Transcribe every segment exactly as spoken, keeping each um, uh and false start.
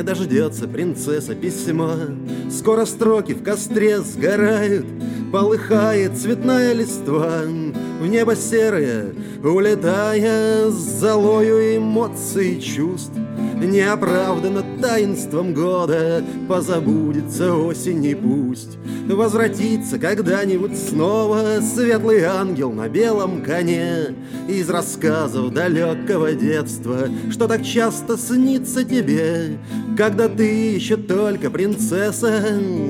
не дождется принцесса письма. Скоро строки в костре сгорают, полыхает цветная листва. В небо серое, улетая с золою эмоций и чувств. Неоправданно таинством года позабудется осень, и пусть возвратится когда-нибудь снова светлый ангел на белом коне из рассказов далекого детства, что так часто снится тебе, когда ты еще только принцесса.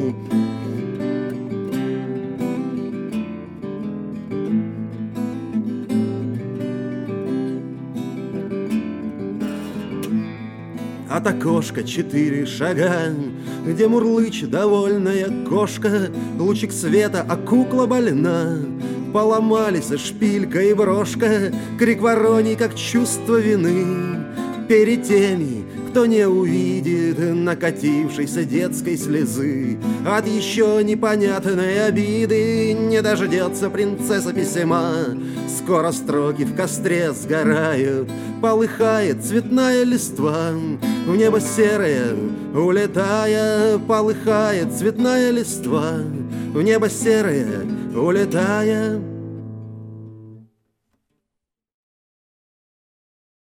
От окошка четыре шага, где мурлычет довольная кошка. Лучик света, а кукла больна. Поломались шпилька и брошка. Крик вороний, как чувство вины перед теми, кто не увидит накатившейся детской слезы. От еще непонятной обиды не дождется принцесса письма. Скоро строки в костре сгорают, полыхает цветная листва. В небо серое, улетая, полыхает цветная листва. В небо серое, улетая,